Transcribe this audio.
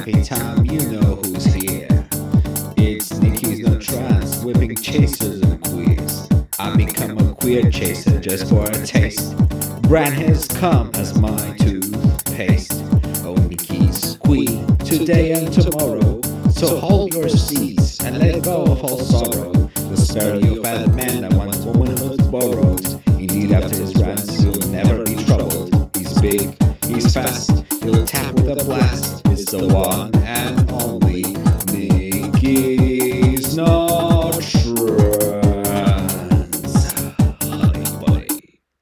happy time, you know who's here. It's Nikki's no trans, whipping chasers and queers. I become a queer chaser just for a taste. Brand has come as my toothpaste. Oh, Nikki's queen, today and tomorrow. So hold your seats and let go of all sorrow. The stereotyped man that wants womanhood borrowed. Indeed, after his rants, he'll never be troubled. He's big, he's fast, he'll tap with a blast. It's the one and only Nicky.